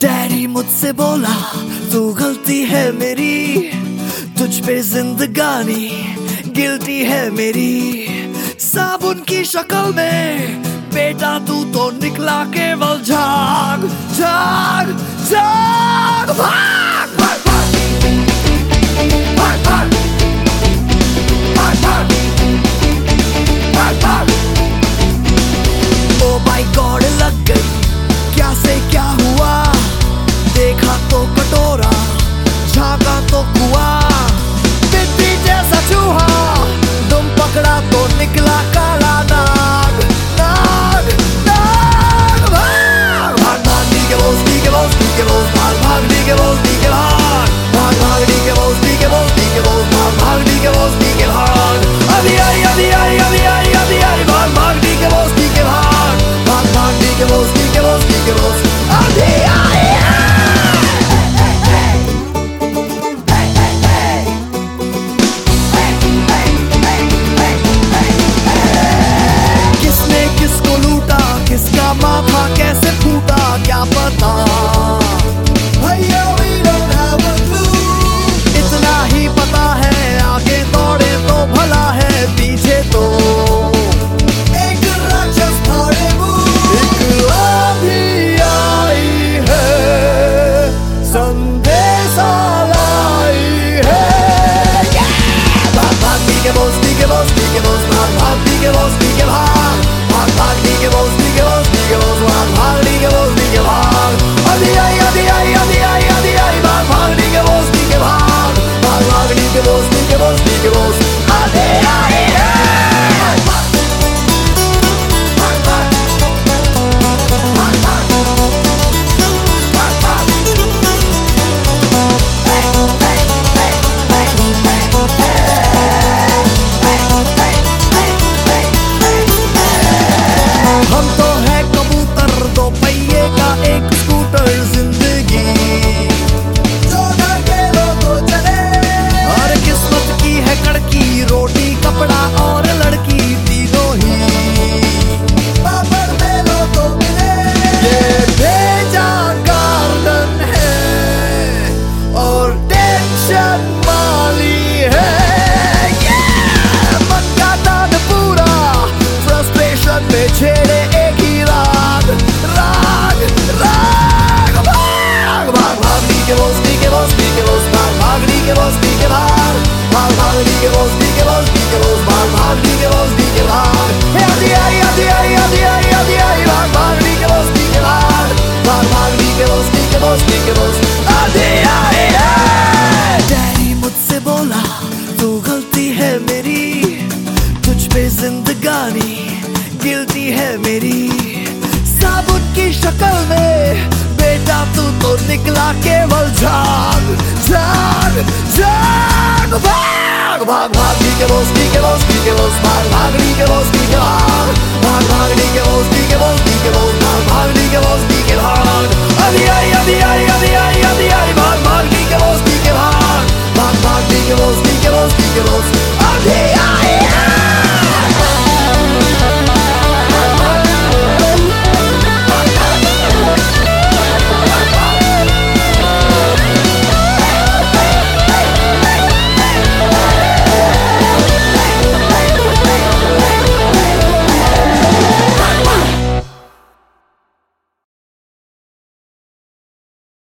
Daddy मुझसे बोला तू गलती है मेरी, तुझ पे जिंदगानी गिल्टी है मेरी। साबुन की शक्ल में बेटा तू तो निकला केवल झाग झाग झाग भाग भाग भाग भाग भाग भाग भाग भाग। ओ माय गॉड लग गई क्या से क्या हुआ, देखा तो कटोरा झांका तो कुआं, बिल्ली जैसा चूहा तुम पकड़ा तो निकला काला नाग नाग नाग। भाग भाग भाग डी के बोस डी के बोस डी के बोस भाग भाग डी के बोस डी के भाग भाग भाग डी के बोस डी के बोस डी के बोस भाग भाग डी के बोस डी के भाग। अभी आई अभी आई अभी आई अभी आई भाग भाग डी के बोस डी के भाग भाग भाग डी के बोस डी के बोस डी के बोस अभी आई। किसका माथा कैसे फूटा क्या पता, भैया we don't have a clue। इतना ही पता है आगे दौड़े तो भला है, पीछे तो एक राक्षस दौड़े मुँह। एक आंधी आई है संदेशा लाई है, भाग भाग डी के बोस डी के बोस डी के बोस भाग भाग डी के बोस डी के भाग भाग भाग डी के बोस डी के बोस डी के बोस भाग भाग डी के बोस डी के भाग। अभी आई अभी आई अभी आई अभी आई भाग भाग डी के बोस डी के भाग भाग भाग डी के बोस डी के बोस डी के बोस अभी आई हम तो है कबूतर दो पहिए का एक स्कूटर, जिंदगी जो धके लो तो चले। हर किस्मत की है कड़की, रोटी कपड़ा और लड़की तीनों ही पापड़ दे लो तो मिले। ये भेजा गार्डन है और टेंशन माली है, मन का दान पूरा फ्रस्ट्रेशन में छेड़े एक ही राग राग राग। भाग भाग भाग डी के बोस डी के बोस डी के बोस भाग भाग डी के बोस डी के भाग भाग भाग डी के बोस डी के बोस डी के बोस भाग भाग डी के बोस डी के भाग। आधी आई आधी आई आधी आई आधी आई भाग भाग डी के बोस डी के भाग भाग भाग डी के बोस डी के बोस डी के बोस आधी आई। डैडी मुझसे बोला तू गलती है मेरी, तुझ पे जिंदगानी गिल्टी है मेरी। साबुन की शक्ल में बेटा तू तो निकला केवल झाग झाग झाग भाग भाग भाग डी के बोस डी के बोस डी के बोस भाग भाग डी के बोस डी के भाग भाग भाग डी के बोस डी के बोस डी के बोस भाग भाग डी के बोस।